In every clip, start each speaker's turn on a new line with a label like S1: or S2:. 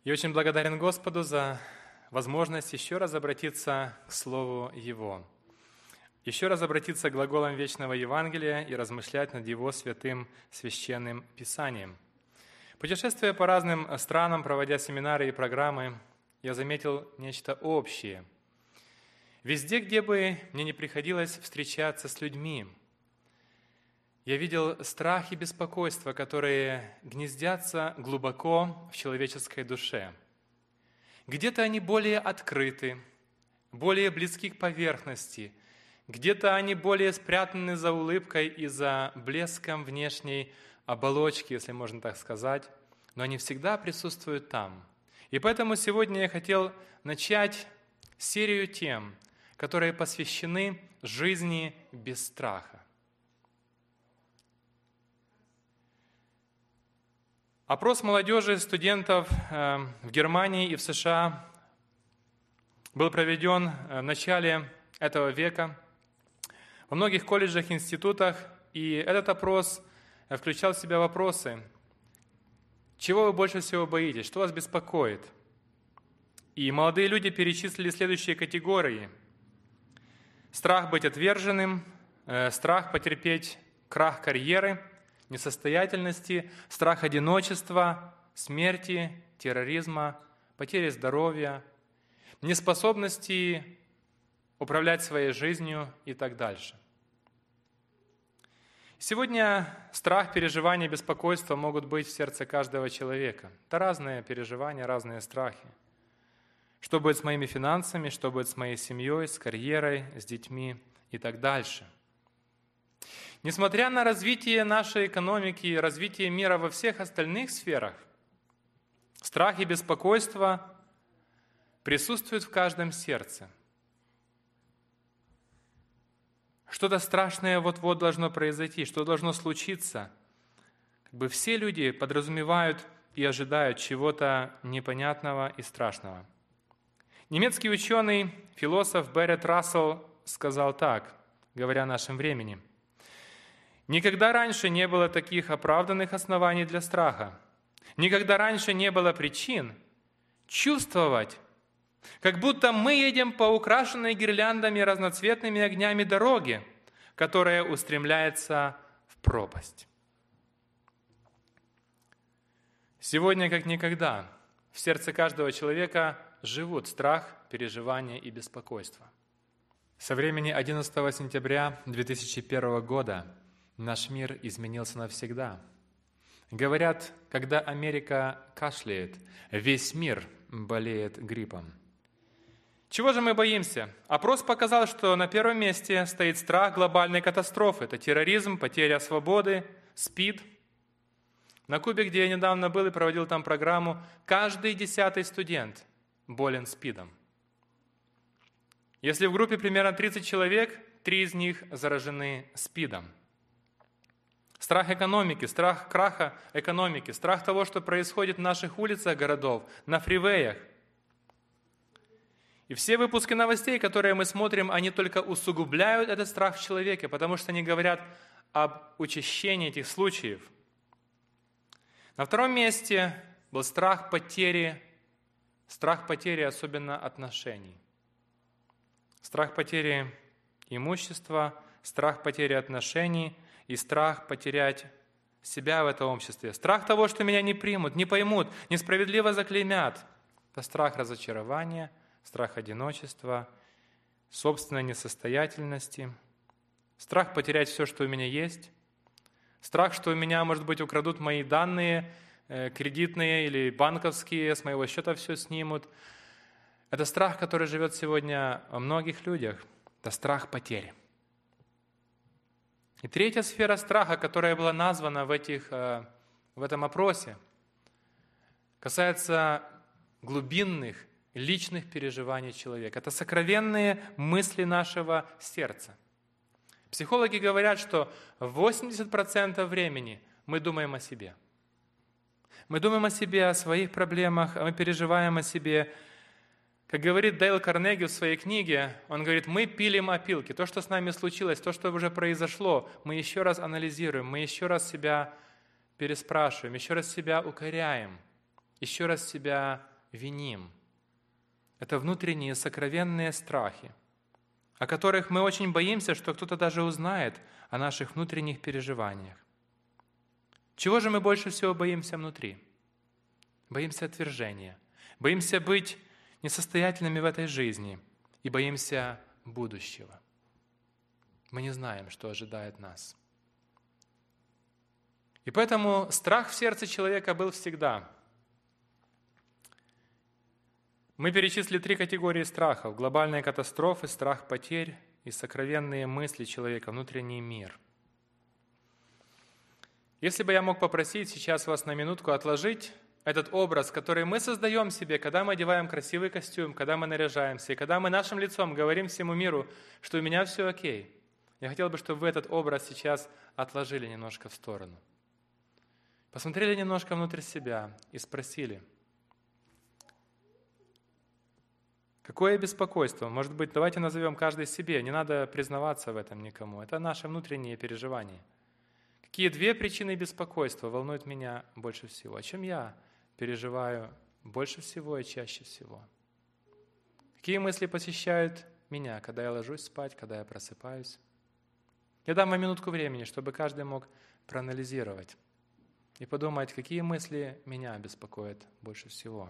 S1: Я очень благодарен Господу за возможность еще раз обратиться к Слову Его, еще раз обратиться к глаголам вечного Евангелия и размышлять над Его святым священным Писанием. Путешествуя по разным странам, проводя семинары и программы, я заметил нечто общее. Везде, где бы мне не приходилось встречаться с людьми, я видел страх и беспокойство, которые гнездятся глубоко в человеческой душе. Где-то они более открыты, более близки к поверхности, где-то они более спрятаны за улыбкой и за блеском внешней оболочки, если можно так сказать, но они всегда присутствуют там. И поэтому сегодня я хотел начать серию тем, которые посвящены жизни без страха. Опрос молодежи, студентов в Германии и в США был проведен в начале этого века во многих колледжах, институтах, и этот опрос включал в себя вопросы: чего вы больше всего боитесь, что вас беспокоит? И молодые люди перечислили следующие категории: страх быть отверженным, страх потерпеть крах карьеры, несостоятельности, страх одиночества, смерти, терроризма, потери здоровья, неспособности управлять своей жизнью и так дальше. Сегодня страх, переживания, беспокойство могут быть в сердце каждого человека. Это разные переживания, разные страхи. Что будет с моими финансами, что будет с моей семьей, с карьерой, с детьми и так дальше. Несмотря на развитие нашей экономики и развитие мира во всех остальных сферах, страх и беспокойство присутствуют в каждом сердце. Что-то страшное вот-вот должно произойти, что должно случиться. Все люди подразумевают и ожидают чего-то непонятного и страшного. Немецкий ученый, философ Бертранд Рассел сказал так, говоря о нашем времени: «Никогда раньше не было таких оправданных оснований для страха. Никогда раньше не было причин чувствовать, как будто мы едем по украшенной гирляндами и разноцветными огнями дороге, которая устремляется в пропасть». Сегодня, как никогда, в сердце каждого человека живут страх, переживания и беспокойство. Со времени 11 сентября 2001 года наш мир изменился навсегда. Говорят, когда Америка кашляет, весь мир болеет гриппом. Чего же мы боимся? Опрос показал, что на первом месте стоит страх глобальной катастрофы. Это терроризм, потеря свободы, СПИД. На Кубе, где я недавно был и проводил там программу, каждый 10-й студент болен СПИДом. Если в группе примерно 30 человек, 3 из них заражены СПИДом. Страх экономики, страх краха экономики, страх того, что происходит в наших улицах городов, на фривеях. И все выпуски новостей, которые мы смотрим, они только усугубляют этот страх в человеке, потому что они говорят об учащении этих случаев. На втором месте был страх потери особенно отношений. Страх потери имущества, страх потери отношений и страх потерять себя в этом обществе. Страх того, что меня не примут, не поймут, несправедливо заклеймят. Это страх разочарования, страх одиночества, собственной несостоятельности, страх потерять все, что у меня есть, страх, что у меня, может быть, украдут мои данные, кредитные или банковские, с моего счета все снимут. Это страх, который живет сегодня во многих людях. Это страх потери. И третья сфера страха, которая была названа в этом опросе, касается глубинных, личных переживаний человека. Это сокровенные мысли нашего сердца. Психологи говорят, что 80% времени мы думаем о себе. Мы думаем о себе, о своих проблемах, мы переживаем о себе. Как говорит Дейл Карнеги в своей книге, он говорит: мы пилим опилки. То, что с нами случилось, то, что уже произошло, мы еще раз анализируем, мы еще раз себя переспрашиваем, еще раз себя укоряем, еще раз себя виним. Это внутренние сокровенные страхи, о которых мы очень боимся, что кто-то даже узнает о наших внутренних переживаниях. Чего же мы больше всего боимся внутри? Боимся отвержения, боимся быть несостоятельными в этой жизни и боимся будущего. Мы не знаем, что ожидает нас. И поэтому страх в сердце человека был всегда. Мы перечислили 3 категории страхов: глобальные катастрофы, страх потерь и сокровенные мысли человека, внутренний мир. Если бы я мог попросить сейчас вас на минутку отложить этот образ, который мы создаем себе, когда мы одеваем красивый костюм, когда мы наряжаемся, и когда мы нашим лицом говорим всему миру, что у меня все окей. Я хотел бы, чтобы вы этот образ сейчас отложили немножко в сторону. Посмотрели немножко внутрь себя и спросили, какое беспокойство? Может быть, давайте назовем каждый себе, не надо признаваться в этом никому. Это наши внутренние переживания. Какие 2 причины беспокойства волнуют меня больше всего? О чем я переживаю больше всего и чаще всего? Какие мысли посещают меня, когда я ложусь спать, когда я просыпаюсь? Я дам вам минутку времени, чтобы каждый мог проанализировать и подумать, какие мысли меня беспокоят больше всего.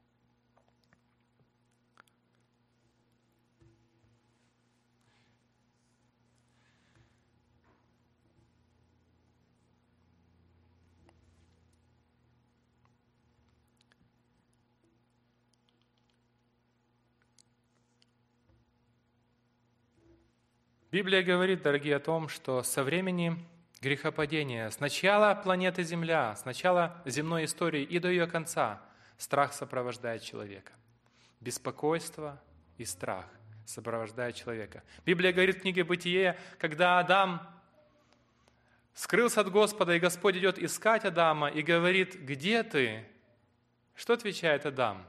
S1: Библия говорит, дорогие, о том, что со времени грехопадения, с начала планеты Земля, с начала земной истории и до ее конца, страх сопровождает человека. Беспокойство и страх сопровождает человека. Библия говорит в книге «Бытие», когда Адам скрылся от Господа, и Господь идет искать Адама и говорит: «Где ты?» Что отвечает Адам?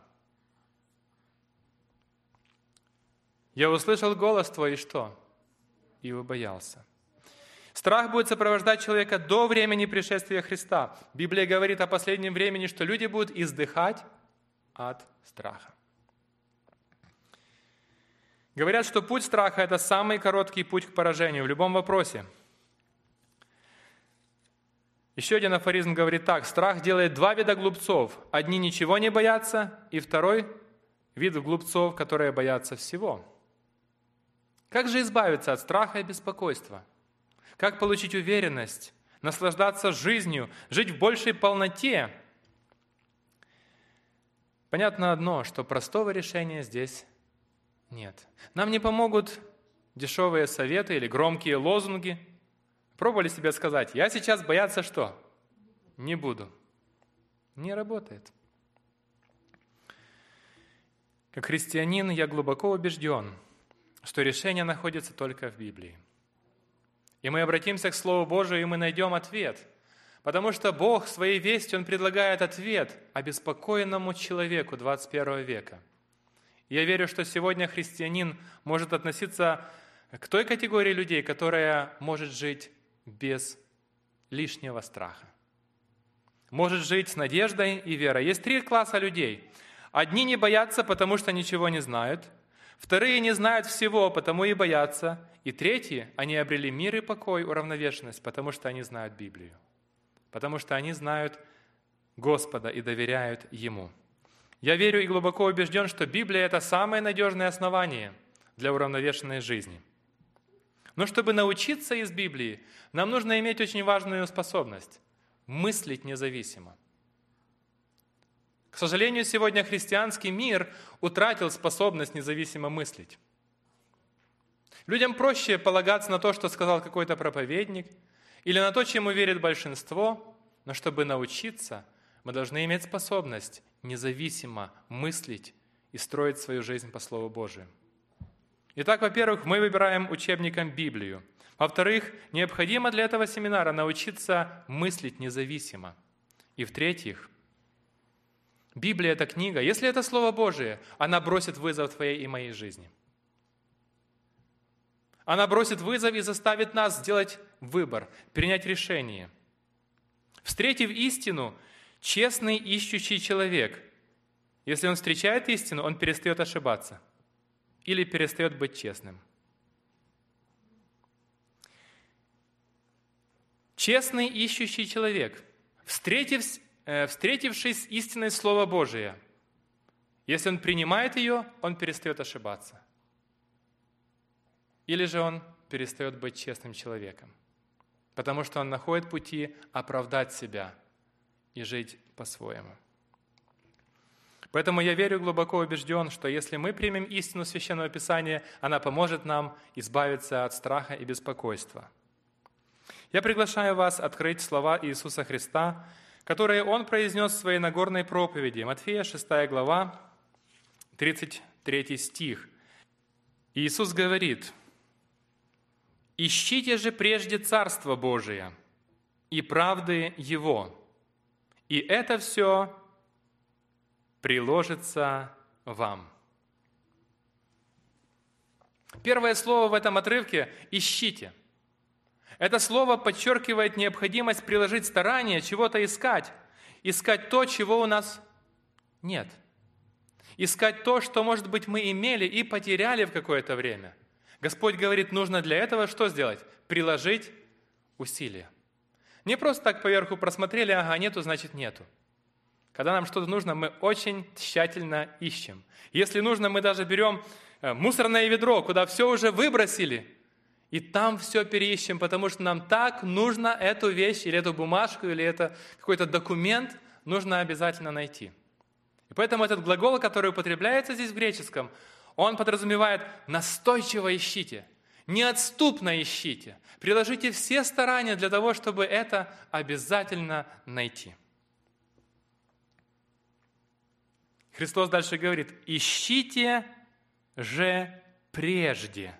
S1: «Я услышал голос твой, и что?» И убоялся. Страх будет сопровождать человека до времени пришествия Христа. Библия говорит о последнем времени, что люди будут издыхать от страха. Говорят, что путь страха – это самый короткий путь к поражению в любом вопросе. Еще один афоризм говорит так: страх делает 2 вида глупцов. Одни ничего не боятся, и второй вид глупцов, которые боятся всего. Как же избавиться от страха и беспокойства? Как получить уверенность, наслаждаться жизнью, жить в большей полноте? Понятно одно, что простого решения здесь нет. Нам не помогут дешевые советы или громкие лозунги. Пробовали себе сказать: я сейчас бояться что? Не буду. Не работает. Как христианин я глубоко убежден, что решение находится только в Библии. И мы обратимся к Слову Божию, и мы найдем ответ. Потому что Бог своей вестью, Он предлагает ответ обеспокоенному человеку 21 века. И я верю, что сегодня христианин может относиться к той категории людей, которая может жить без лишнего страха. Может жить с надеждой и верой. Есть 3 класса людей. Одни не боятся, потому что ничего не знают. Вторые не знают всего, потому и боятся. И третьи, они обрели мир и покой, уравновешенность, потому что они знают Библию. Потому что они знают Господа и доверяют Ему. Я верю и глубоко убежден, что Библия – это самое надежное основание для уравновешенной жизни. Но чтобы научиться из Библии, нам нужно иметь очень важную способность – мыслить независимо. К сожалению, сегодня христианский мир утратил способность независимо мыслить. Людям проще полагаться на то, что сказал какой-то проповедник, или на то, чему верит большинство, но чтобы научиться, мы должны иметь способность независимо мыслить и строить свою жизнь по Слову Божию. Итак, во-первых, мы выбираем учебником Библию. Во-вторых, необходимо для этого семинара научиться мыслить независимо. И в-третьих, Библия – это книга. Если это Слово Божие, она бросит вызов твоей и моей жизни. Она бросит вызов и заставит нас сделать выбор, принять решение. Встретив истину, честный ищущий человек Если он встречает истину, он перестает ошибаться или перестает быть честным. Честный ищущий человек, встретившись с истиной Слова Божия, если он принимает ее, он перестает ошибаться. Или же он перестает быть честным человеком, потому что он находит пути оправдать себя и жить по-своему. Поэтому я верю, глубоко убежден, что если мы примем истину Священного Писания, она поможет нам избавиться от страха и беспокойства. Я приглашаю вас открыть слова Иисуса Христа, которые Он произнес в Своей Нагорной проповеди. Матфея, 6 глава, 33 стих. Иисус говорит: «Ищите же прежде Царство Божие и правды Его, и это все приложится вам». Первое слово в этом отрывке – «ищите». Это слово подчеркивает необходимость приложить старание, чего-то искать. Искать то, чего у нас нет. Искать то, что, может быть, мы имели и потеряли в какое-то время. Господь говорит, нужно для этого что сделать? Приложить усилия. Не просто так поверху просмотрели, ага, нету, значит нету. Когда нам что-то нужно, мы очень тщательно ищем. Если нужно, мы даже берем мусорное ведро, куда все уже выбросили, и там все переищем, потому что нам так нужно эту вещь, или эту бумажку, или это какой-то документ нужно обязательно найти. И поэтому этот глагол, который употребляется здесь в греческом, он подразумевает «настойчиво ищите», «неотступно ищите», приложите все старания для того, чтобы это обязательно найти. Христос дальше говорит: «Ищите же прежде».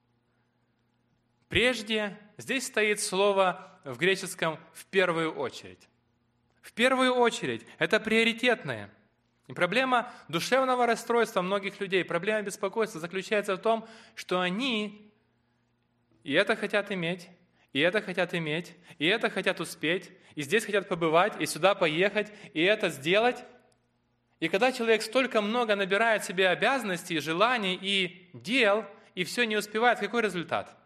S1: Прежде здесь стоит слово в греческом «в первую очередь». В первую очередь это приоритетное. И проблема душевного расстройства многих людей, проблема беспокойства заключается в том, что они и это хотят иметь, и это хотят иметь, и это хотят успеть, и здесь хотят побывать, и сюда поехать, и это сделать. И когда человек столько много набирает себе обязанностей, желаний и дел, и все не успевает, какой результат?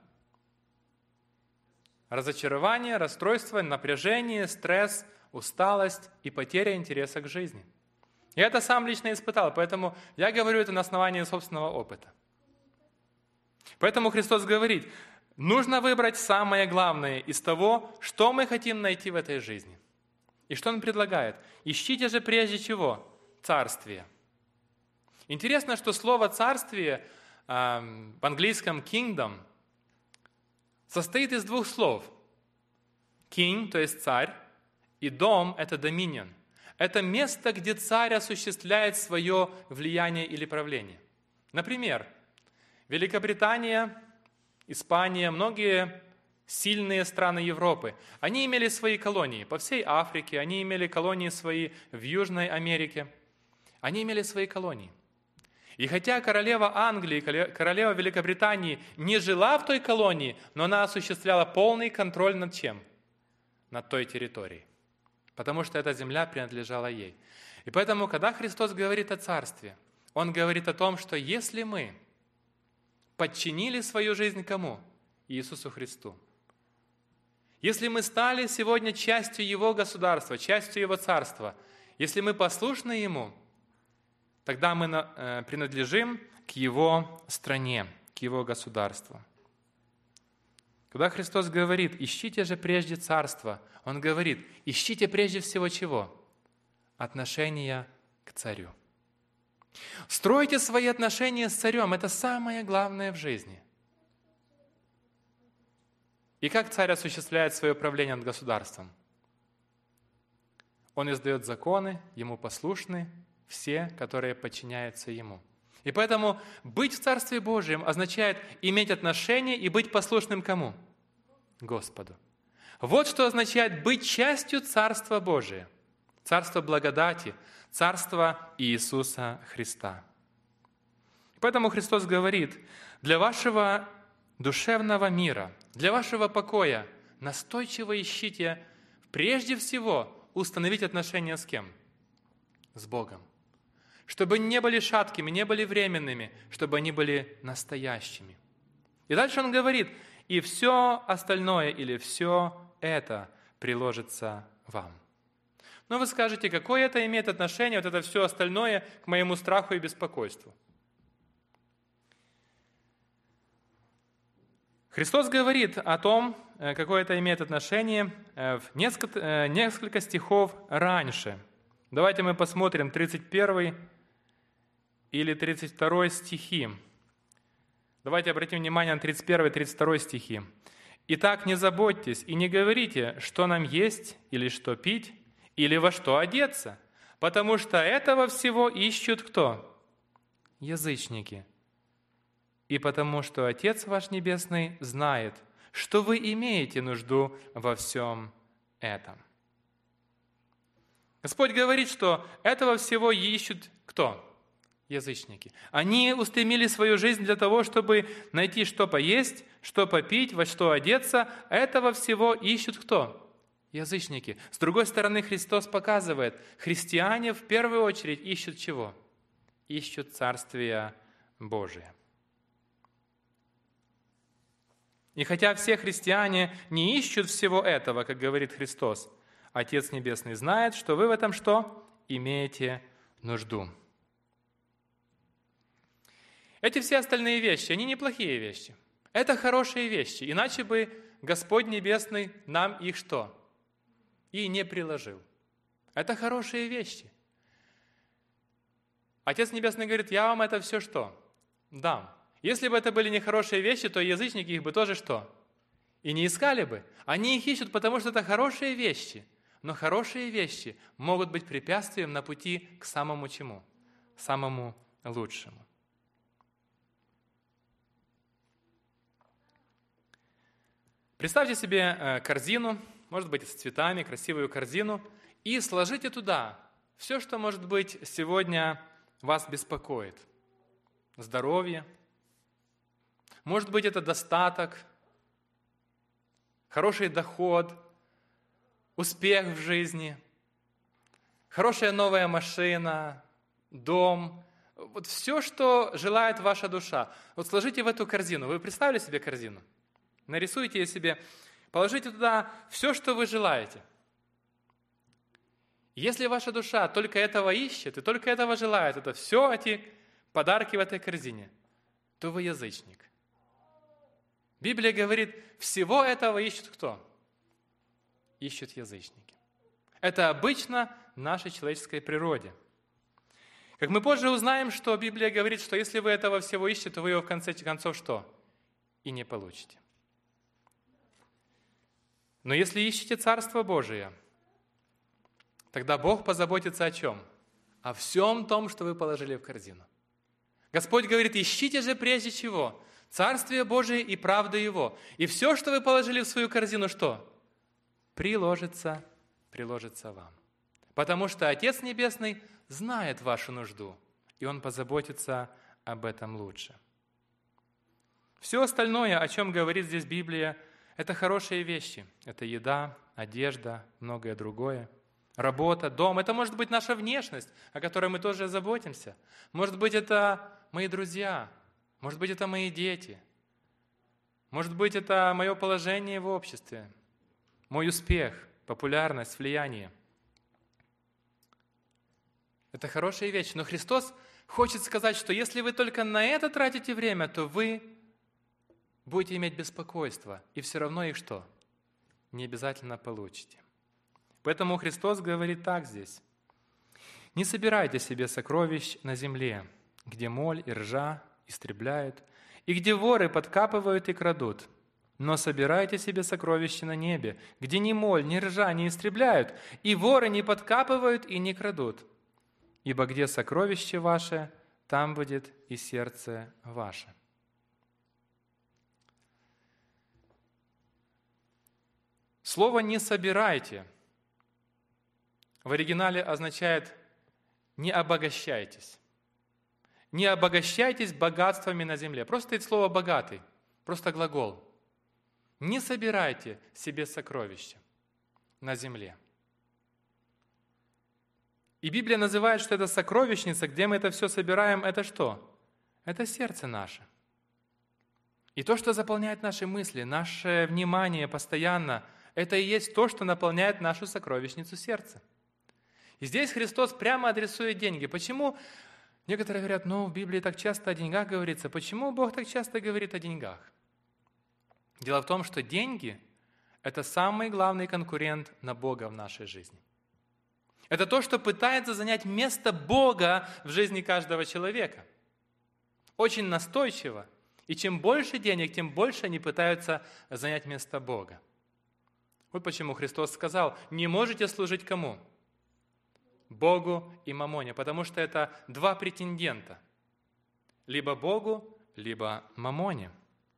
S1: Разочарование, расстройство, напряжение, стресс, усталость и потеря интереса к жизни. Я это сам лично испытал, поэтому я говорю это на основании собственного опыта. Поэтому Христос говорит, нужно выбрать самое главное из того, что мы хотим найти в этой жизни. И что Он предлагает? Ищите же прежде чего? Царствие. Интересно, что слово «царствие» в английском «kingdom» состоит из двух слов. King, то есть царь, и дом – это dominion. Это место, где царь осуществляет свое влияние или правление. Например, Великобритания, Испания, многие сильные страны Европы, они имели свои колонии по всей Африке, они имели колонии свои в Южной Америке, они имели свои колонии. И хотя королева Англии, королева Великобритании не жила в той колонии, но она осуществляла полный контроль над чем? Над той территорией. Потому что эта земля принадлежала ей. И поэтому, когда Христос говорит о царстве, Он говорит о том, что если мы подчинили свою жизнь кому? Иисусу Христу. Если мы стали сегодня частью Его государства, частью Его царства, если мы послушны Ему, тогда мы принадлежим к Его стране, к Его государству. Когда Христос говорит, ищите же прежде царство, Он говорит, ищите прежде всего чего? Отношения к царю. Стройте свои отношения с царем, это самое главное в жизни. И как царь осуществляет свое правление над государством? Он издает законы, ему послушны все, которые подчиняются ему. И поэтому быть в Царстве Божьем означает иметь отношения и быть послушным кому? Господу. Вот что означает быть частью Царства Божия, Царства благодати, Царства Иисуса Христа. Поэтому Христос говорит, для вашего душевного мира, для вашего покоя настойчиво ищите прежде всего установить отношения с кем? С Богом. чтобы они не были шаткими, не были временными, чтобы они были настоящими. И дальше он говорит, и все остальное или все это приложится вам. Но вы скажете, какое это имеет отношение, вот это все остальное, к моему страху и беспокойству? Христос говорит о том, какое это имеет отношение в несколько стихов раньше. Давайте мы посмотрим 31 или 32 стихи. Давайте обратим внимание на 31 и 32 стихи. «Итак, не заботьтесь и не говорите, что нам есть или что пить, или во что одеться, потому что этого всего ищут кто? Язычники. И потому что Отец ваш Небесный знает, что вы имеете нужду во всем этом». Господь говорит, что этого всего ищут кто? Язычники. Они устремили свою жизнь для того, чтобы найти, что поесть, что попить, во что одеться. Этого всего ищут кто? Язычники. С другой стороны, Христос показывает, христиане в первую очередь ищут чего? Ищут Царствие Божие. И хотя все христиане не ищут всего этого, как говорит Христос, Отец Небесный знает, что вы в этом что? Имеете нужду. Эти все остальные вещи, они неплохие вещи. Это хорошие вещи, иначе бы Господь Небесный нам их что? И не приложил. Это хорошие вещи. Отец Небесный говорит, я вам это все что? Дам. Если бы это были нехорошие вещи, то язычники их бы тоже что? И не искали бы. Они их ищут, потому что это хорошие вещи. Но хорошие вещи могут быть препятствием на пути к самому чему? Самому лучшему. Представьте себе корзину, может быть, с цветами, красивую корзину, и сложите туда все, что, может быть, сегодня вас беспокоит. Здоровье, может быть, это достаток, хороший доход, успех в жизни, хорошая новая машина, дом. Вот все, что желает ваша душа. Вот сложите в эту корзину. Вы представили себе корзину? Нарисуйте ее себе, положите туда все, что вы желаете. Если ваша душа только этого ищет и только этого желает, это все эти подарки в этой корзине, то вы язычник. Библия говорит, всего этого ищут кто? Ищут язычники. Это обычно в нашей человеческой природе. Как мы позже узнаем, что Библия говорит, что если вы этого всего ищете, то вы его в конце концов что? И не получите. Но если ищете Царство Божие, тогда Бог позаботится о чем? О всем том, что вы положили в корзину. Господь говорит, ищите же прежде чего? Царствие Божие и правду Его. И все, что вы положили в свою корзину, что? Приложится вам. Потому что Отец Небесный знает вашу нужду, и Он позаботится об этом лучше. Все остальное, о чем говорит здесь Библия, это хорошие вещи. Это еда, одежда, многое другое. Работа, дом. Это может быть наша внешность, о которой мы тоже заботимся. Может быть, это мои друзья. Может быть, это мои дети. Может быть, это мое положение в обществе. Мой успех, популярность, влияние. Это хорошие вещи. Но Христос хочет сказать, что если вы только на это тратите время, то вы будете иметь беспокойство, и все равно их что? Не обязательно получите. Поэтому Христос говорит так здесь. «Не собирайте себе сокровищ на земле, где моль и ржа истребляют, и где воры подкапывают и крадут. Но собирайте себе сокровища на небе, где ни моль, ни ржа не истребляют, и воры не подкапывают и не крадут. Ибо где сокровище ваше, там будет и сердце ваше». Слово «не собирайте» в оригинале означает «не обогащайтесь». Не обогащайтесь богатствами на земле. Просто это слово «богатый», просто глагол. Не собирайте себе сокровища на земле. И Библия называет, что это сокровищница, где мы это все собираем, это что? Это сердце наше. И то, что заполняет наши мысли, наше внимание постоянно, это и есть то, что наполняет нашу сокровищницу сердца. И здесь Христос прямо адресует деньги. Почему? Некоторые говорят, в Библии так часто о деньгах говорится. Почему Бог так часто говорит о деньгах? Дело в том, что деньги – это самый главный конкурент на Бога в нашей жизни. Это то, что пытается занять место Бога в жизни каждого человека. Очень настойчиво. И чем больше денег, тем больше они пытаются занять место Бога. Вот почему Христос сказал, не можете служить кому? Богу и мамоне, потому что это два претендента. Либо Богу, либо мамоне.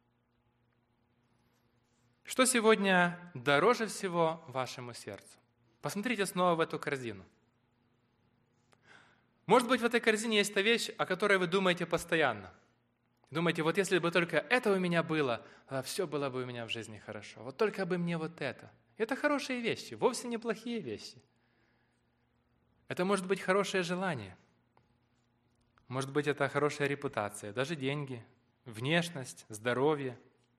S1: Что сегодня дороже всего вашему сердцу? Посмотрите снова в эту корзину. Может быть, в этой корзине есть та вещь, о которой вы думаете постоянно. Думаете, вот если бы только это у меня было, все было бы у меня в жизни хорошо. Вот только бы мне вот это. Это хорошие вещи, вовсе не плохие вещи. Это может быть хорошее желание. Может быть, это хорошая репутация, даже деньги, внешность, здоровье.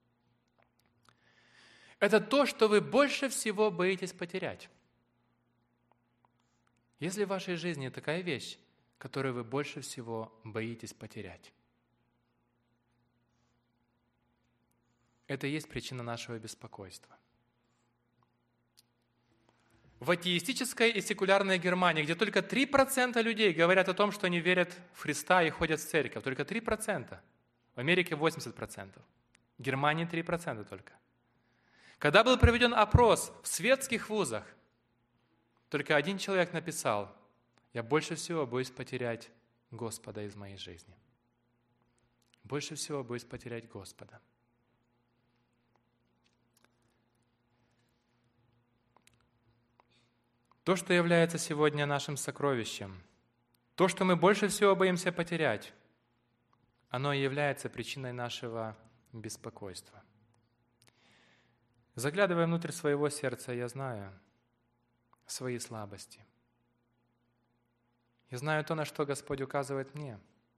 S1: Это то, что вы больше всего боитесь потерять. Есть ли в вашей жизни такая вещь, которую вы больше всего боитесь потерять? Это и есть причина нашего беспокойства. В атеистической и секулярной Германии, где только 3% людей говорят о том, что они верят в Христа и ходят в церковь, только 3%. В Америке 80%. В Германии 3% только. Когда был проведен опрос в светских вузах, только один человек написал, я больше всего боюсь потерять Господа из моей жизни. Больше всего боюсь потерять Господа. То, что является сегодня нашим сокровищем, то, что мы больше всего боимся потерять, оно и является причиной нашего беспокойства. Заглядывая внутрь своего сердца, я знаю свои слабости. Я знаю то, на что Господь указывает мне.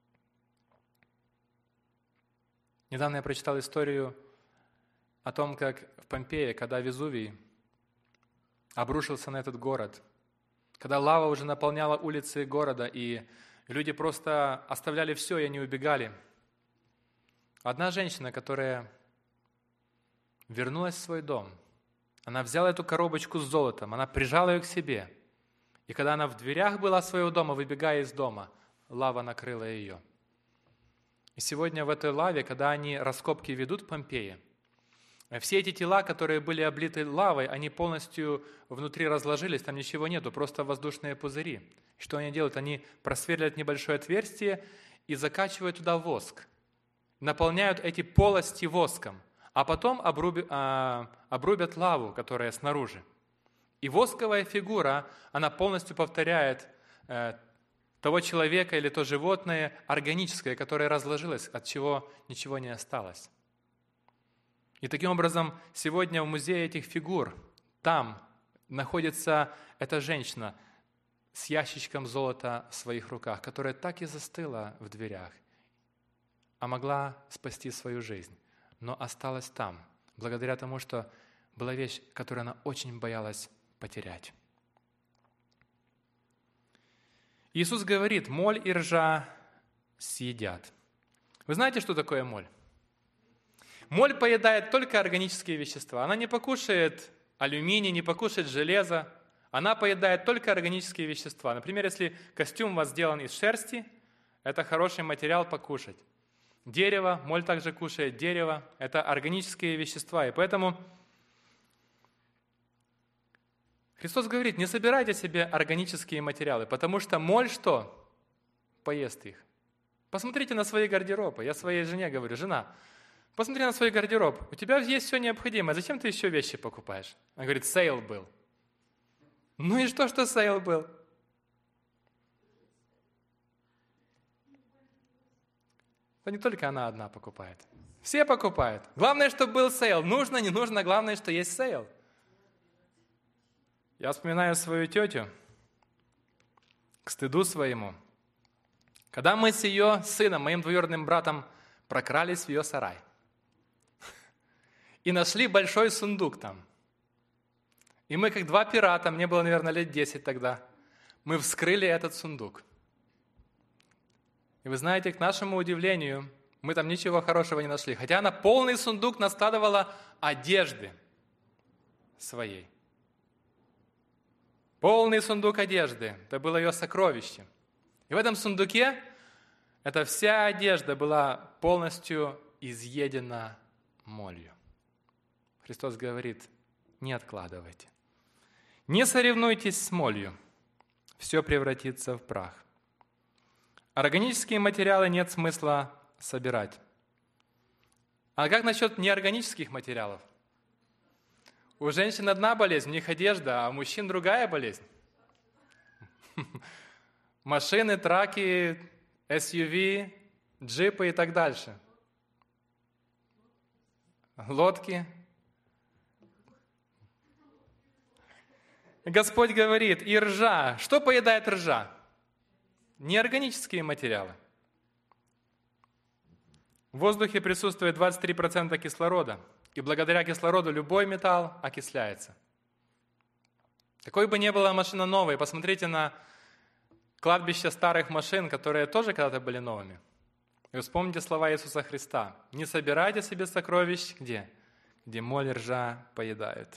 S1: Недавно я прочитал историю о том, как в Помпее, когда Везувий обрушился на этот город, когда лава уже наполняла улицы города, и люди просто оставляли все, и они убегали. Одна женщина, которая вернулась в свой дом, она взяла эту коробочку с золотом, она прижала ее к себе, и когда она в дверях была своего дома, выбегая из дома, лава накрыла ее. И сегодня в этой лаве, когда они раскопки ведут в Помпее, все эти тела, которые были облиты лавой, они полностью внутри разложились, там ничего нету, просто воздушные пузыри. Что они делают? Они просверливают небольшое отверстие и закачивают туда воск. Наполняют эти полости воском, а потом обрубят лаву, которая снаружи. И восковая фигура, она полностью повторяет того человека или то животное органическое, которое разложилось, от чего ничего не осталось. И таким образом, сегодня в музее этих фигур, там находится эта женщина с ящичком золота в своих руках, которая так и застыла в дверях, а могла спасти свою жизнь, но осталась там, благодаря тому, что была вещь, которую она очень боялась потерять. Иисус говорит, моль и ржа съедят. Вы знаете, что такое моль? Моль поедает только органические вещества. Она не покушает алюминий, не покушает железо. Она поедает только органические вещества. Например, если костюм у вас сделан из шерсти, это хороший материал покушать. Дерево, моль также кушает дерево. Это органические вещества. И поэтому Христос говорит, не собирайте себе органические материалы, потому что моль что? Поест их. Посмотрите на свои гардеробы. Я своей жене говорю, жена, посмотри на свой гардероб. У тебя есть все необходимое. Зачем ты еще вещи покупаешь? Она говорит, сейл был. Ну и что сейл был? Да не только она одна покупает. Все покупают. Главное, чтобы был сейл. Нужно, не нужно, главное, что есть сейл. Я вспоминаю свою тетю, к стыду своему, когда мы с ее сыном, моим двоюродным братом, прокрались в ее сарай и нашли большой сундук там. И мы, как два пирата, мне было, наверное, лет 10 тогда, мы вскрыли этот сундук. И вы знаете, к нашему удивлению, мы там ничего хорошего не нашли. Хотя она полный сундук наскладывала одежды своей. Полный сундук одежды. Это было ее сокровище. И в этом сундуке эта вся одежда была полностью изъедена молью. Христос говорит, не откладывайте. Не соревнуйтесь с молью. Все превратится в прах. Органические материалы нет смысла собирать. А как насчет неорганических материалов? У женщин одна болезнь, у них одежда, а у мужчин другая болезнь. Машины, траки, SUV, джипы и так дальше. Лодки. Господь говорит, и ржа. Что поедает ржа? Неорганические материалы. В воздухе присутствует 23% кислорода, и благодаря кислороду любой металл окисляется. Какой бы ни была машина новой, посмотрите на кладбище старых машин, которые тоже когда-то были новыми. И вспомните слова Иисуса Христа. Не собирайте себе сокровищ где? Где моль и ржа поедают.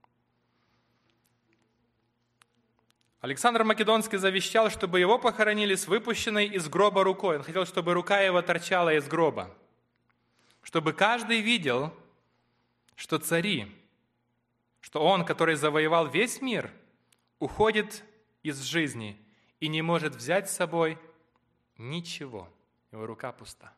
S1: Александр Македонский завещал, чтобы его похоронили с выпущенной из гроба рукой. Он хотел, чтобы рука его торчала из гроба. Чтобы каждый видел, что цари, что он, который завоевал весь мир, уходит из жизни и не может взять с собой ничего. Его рука пуста.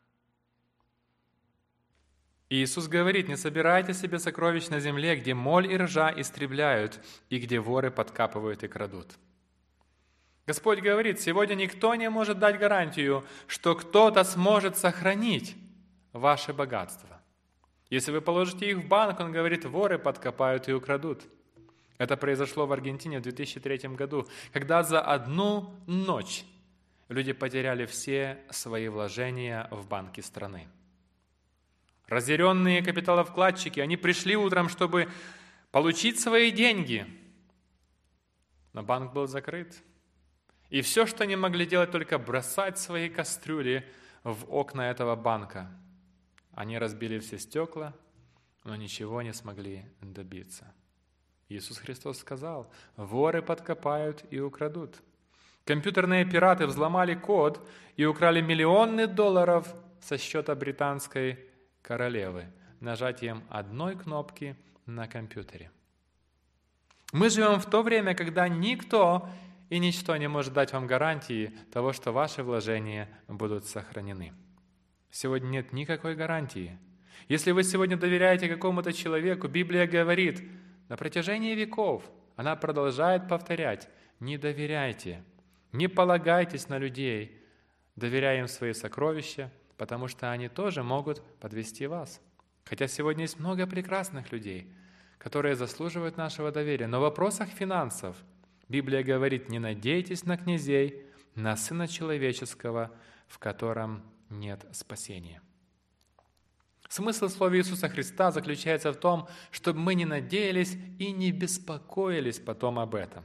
S1: И Иисус говорит, не собирайте себе сокровищ на земле, где моль и ржа истребляют, и где воры подкапывают и крадут. Господь говорит, сегодня никто не может дать гарантию, что кто-то сможет сохранить ваше богатство. Если вы положите их в банк, он говорит, воры подкопают и украдут. Это произошло в Аргентине в 2003 году, когда за одну ночь люди потеряли все свои вложения в банки страны. Разъяренные капиталовкладчики, они пришли утром, чтобы получить свои деньги, но банк был закрыт. И все, что они могли делать, только бросать свои кастрюли в окна этого банка. Они разбили все стекла, но ничего не смогли добиться. Иисус Христос сказал, воры подкопают и украдут. Компьютерные пираты взломали код и украли миллионы долларов со счета британской королевы нажатием одной кнопки на компьютере. Мы живем в то время, когда никто и ничто не может дать вам гарантии того, что ваши вложения будут сохранены. Сегодня нет никакой гарантии. Если вы сегодня доверяете какому-то человеку, Библия говорит, на протяжении веков, она продолжает повторять, не доверяйте, не полагайтесь на людей, доверяя им свои сокровища, потому что они тоже могут подвести вас. Хотя сегодня есть много прекрасных людей, которые заслуживают нашего доверия, но в вопросах финансов Библия говорит, не надейтесь на князей, на Сына Человеческого, в котором нет спасения. Смысл слова Иисуса Христа заключается в том, чтобы мы не надеялись и не беспокоились потом об этом.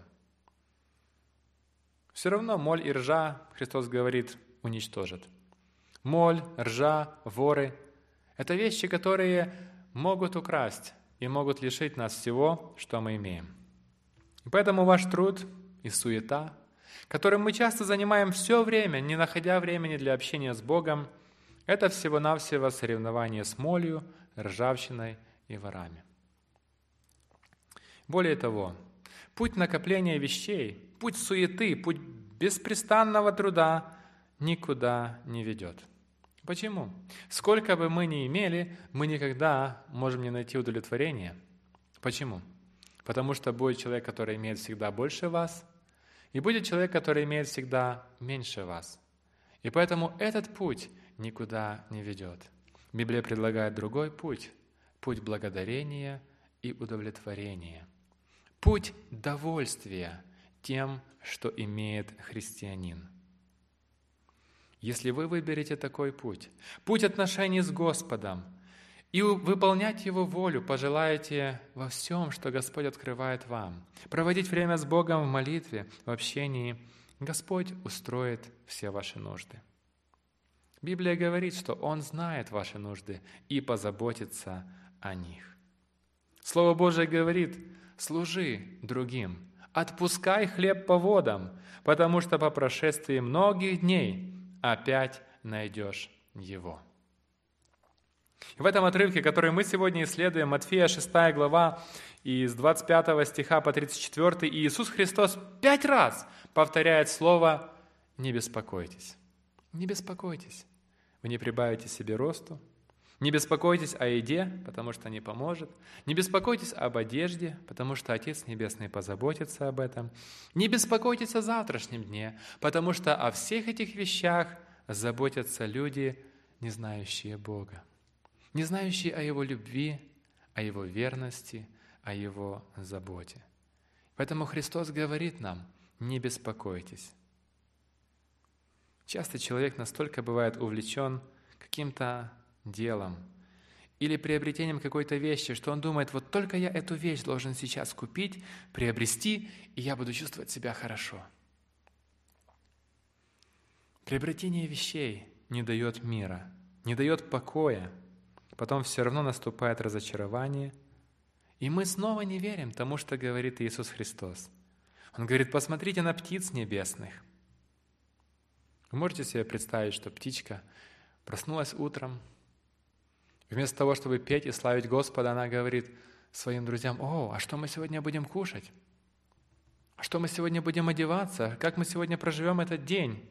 S1: Все равно моль и ржа, Христос говорит, уничтожат. Моль, ржа, воры – это вещи, которые могут украсть и могут лишить нас всего, что мы имеем. И поэтому ваш труд и суета, которым мы часто занимаем все время, не находя времени для общения с Богом, это всего-навсего соревнование с молью, ржавчиной и ворами. Более того, путь накопления вещей, путь суеты, путь беспрестанного труда никуда не ведет. Почему? Сколько бы мы ни имели, мы никогда можем не найти удовлетворения. Почему? Потому что будет человек, который имеет всегда больше вас, и будет человек, который имеет всегда меньше вас. И поэтому этот путь никуда не ведет. Библия предлагает другой путь – путь благодарения и удовлетворения. Путь довольствия тем, что имеет христианин. Если вы выберете такой путь отношений с Господом, и выполнять Его волю пожелаете во всем, что Господь открывает вам, проводить время с Богом в молитве, в общении, Господь устроит все ваши нужды. Библия говорит, что Он знает ваши нужды и позаботится о них. Слово Божие говорит: служи другим, отпускай хлеб по водам, потому что по прошествии многих дней опять найдешь его. В этом отрывке, который мы сегодня исследуем, Матфея 6 глава, и с 25 стиха по 34, Иисус Христос 5 раз повторяет слово «не беспокойтесь». Не беспокойтесь. Вы не прибавите себе росту. Не беспокойтесь о еде, потому что не поможет. Не беспокойтесь об одежде, потому что Отец Небесный позаботится об этом. Не беспокойтесь о завтрашнем дне, потому что о всех этих вещах заботятся люди, не знающие Бога, не знающие о Его любви, о Его верности, о Его заботе. Поэтому Христос говорит нам: не беспокойтесь. Часто человек настолько бывает увлечен каким-то делом или приобретением какой-то вещи, что он думает: вот только я эту вещь должен сейчас купить, приобрести, и я буду чувствовать себя хорошо. Приобретение вещей не дает мира, не дает покоя. Потом все равно наступает разочарование, и мы снова не верим тому, что говорит Иисус Христос. Он говорит: посмотрите на птиц небесных. Вы можете себе представить, что птичка проснулась утром, вместо того, чтобы петь и славить Господа, она говорит своим друзьям: «О, а что мы сегодня будем кушать? А что мы сегодня будем одеваться? Как мы сегодня проживем этот день?»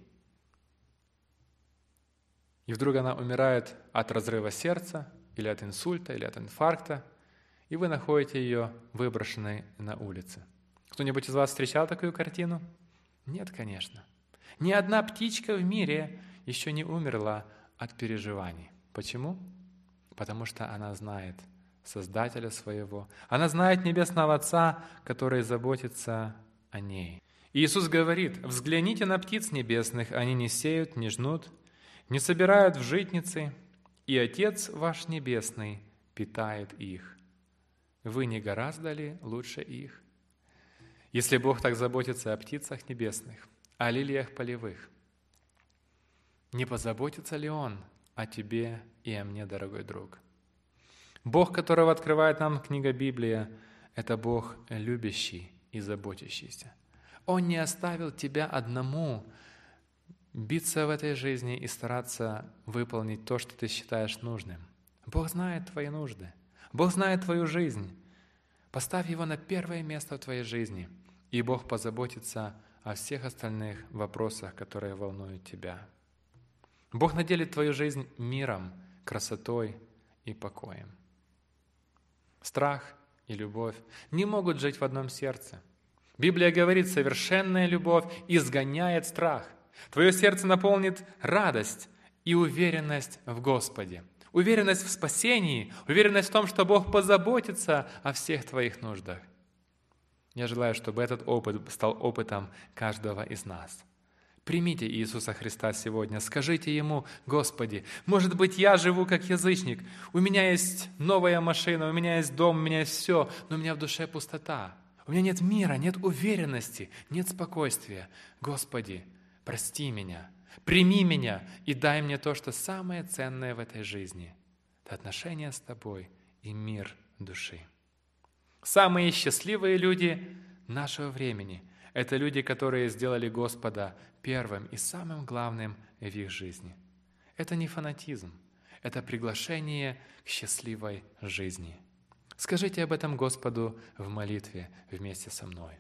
S1: И вдруг она умирает от разрыва сердца, или от инсульта, или от инфаркта, и вы находите ее выброшенной на улице. Кто-нибудь из вас встречал такую картину? Нет, конечно. Ни одна птичка в мире еще не умерла от переживаний. Почему? Потому что она знает Создателя своего. Она знает Небесного Отца, который заботится о ней. Иисус говорит: «Взгляните на птиц небесных, они не сеют, не жнут, не собирают в житницы, и Отец ваш Небесный питает их. Вы не гораздо ли лучше их?» Если Бог так заботится о птицах небесных, о лилиях полевых, не позаботится ли Он о тебе и о мне, дорогой друг? Бог, которого открывает нам книга Библия, это Бог любящий и заботящийся. Он не оставил тебя одному биться в этой жизни и стараться выполнить то, что ты считаешь нужным. Бог знает твои нужды. Бог знает твою жизнь. Поставь Его на первое место в твоей жизни, и Бог позаботится о всех остальных вопросах, которые волнуют тебя. Бог наделит твою жизнь миром, красотой и покоем. Страх и любовь не могут жить в одном сердце. Библия говорит: совершенная любовь изгоняет страх. Твое сердце наполнит радость и уверенность в Господе, уверенность в спасении, уверенность в том, что Бог позаботится о всех твоих нуждах. Я желаю, чтобы этот опыт стал опытом каждого из нас. Примите Иисуса Христа сегодня, скажите Ему: «Господи, может быть, я живу как язычник, у меня есть новая машина, у меня есть дом, у меня есть все, но у меня в душе пустота, у меня нет мира, нет уверенности, нет спокойствия. Господи, прости меня, прими меня и дай мне то, что самое ценное в этой жизни – это отношения с Тобой и мир души». Самые счастливые люди нашего времени – это люди, которые сделали Господа первым и самым главным в их жизни. Это не фанатизм, это приглашение к счастливой жизни. Скажите об этом Господу в молитве вместе со мной.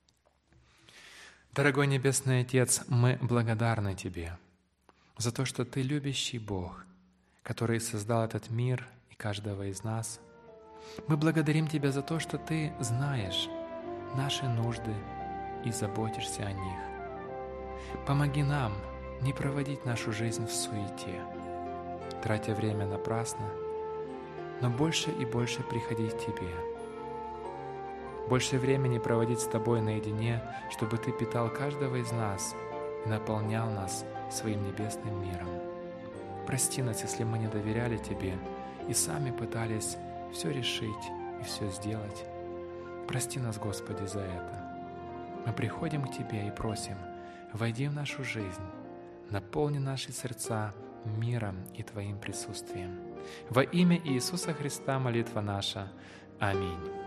S1: Дорогой Небесный Отец, мы благодарны Тебе за то, что Ты любящий Бог, который создал этот мир и каждого из нас. Мы благодарим Тебя за то, что Ты знаешь наши нужды и заботишься о них. Помоги нам не проводить нашу жизнь в суете, тратя время напрасно, но больше и больше приходить к Тебе. больше времени проводить с Тобой наедине, чтобы Ты питал каждого из нас и наполнял нас своим небесным миром. Прости нас, если мы не доверяли Тебе и сами пытались все решить и все сделать. Прости нас, Господи, за это. Мы приходим к Тебе и просим: войди в нашу жизнь, наполни наши сердца миром и Твоим присутствием. Во имя Иисуса Христа молитва наша. Аминь.